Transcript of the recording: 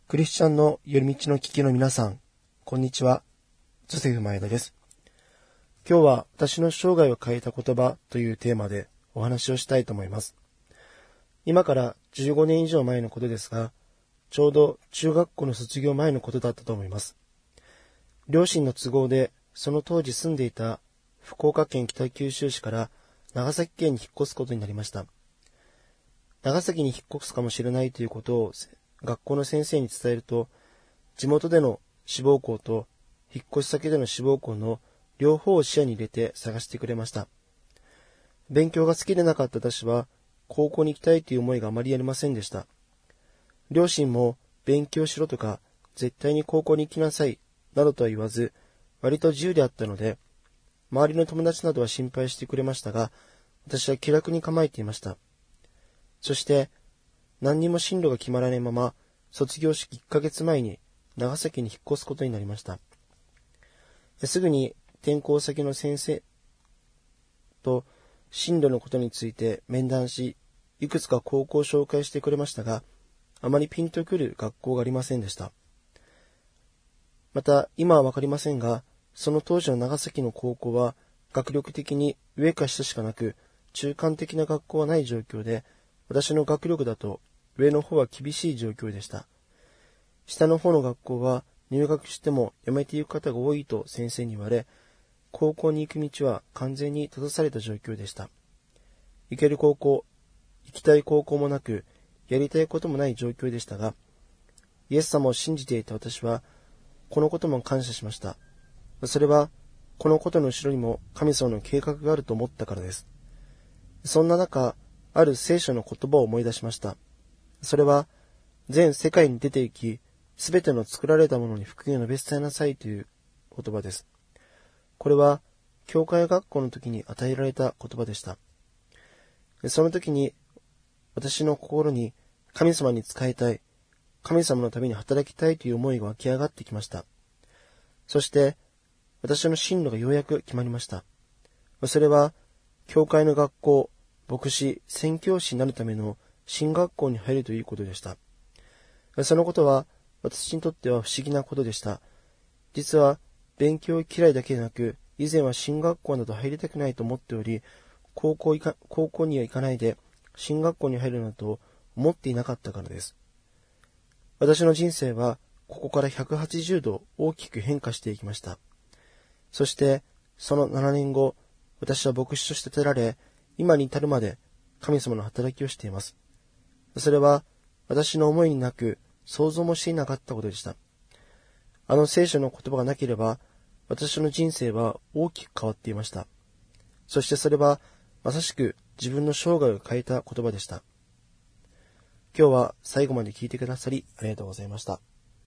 クリスチャンの寄り道の聞きの皆さん、こんにちは。ジョセフ前田です。今日は私の生涯を変えた言葉というテーマでお話をしたいと思います。今から15年以上前のことですが、ちょうど中学校の卒業前のことだったと思います。両親の都合でその当時住んでいた福岡県北九州市から長崎県に引っ越すことになりました。長崎に引っ越すかもしれないということを学校の先生に伝えると、地元での志望校と引っ越し先での志望校の両方を視野に入れて探してくれました。勉強が好きでなかった私は高校に行きたいという思いがあまりありませんでした。両親も勉強しろとか絶対に高校に行きなさいなどとは言わず、割と自由であったので、周りの友達などは心配してくれましたが、私は気楽に構えていました。そして何にも進路が決まらないまま卒業式1ヶ月前に長崎に引っ越すことになりました。すぐに転校先の先生と進路のことについて面談し、いくつか高校を紹介してくれましたが、あまりピンとくる学校がありませんでした。また今はわかりませんが、その当時の長崎の高校は学力的に上か下しかなく、中間的な学校はない状況で、私の学力だと上の方は厳しい状況でした。下の方の学校は入学しても辞めていく方が多いと先生に言われ、高校に行く道は完全に閉ざされた状況でした。行ける高校、行きたい高校もなく、やりたいこともない状況でしたが、イエス様を信じていた私は、このことも感謝しました。それは、このことの後ろにも神様の計画があると思ったからです。そんな中、ある聖書の言葉を思い出しました。それは、全世界に出て行き、すべての作られたものに福音を述べ伝えなさいという言葉です。これは、教会学校の時に与えられた言葉でした。その時に、私の心に神様に仕えたい、神様のために働きたいという思いが湧き上がってきました。そして、私の進路がようやく決まりました。それは、教会の学校、牧師、宣教師になるための進学校に入るということでした。そのことは、私にとっては不思議なことでした。実は、勉強嫌いだけでなく、以前は進学校など入りたくないと思っており、高校には行かないで、進学校に入るなどと思っていなかったからです。私の人生は、ここから180度大きく変化していきました。そして、その7年後、私は牧師として立てられ、今に至るまで神様の働きをしています。それは、私の思いになく、想像もしていなかったことでした。あの聖書の言葉がなければ、私の人生は大きく変わっていました。そしてそれは、まさしく自分の生涯を変えた言葉でした。今日は最後まで聞いてくださりありがとうございました。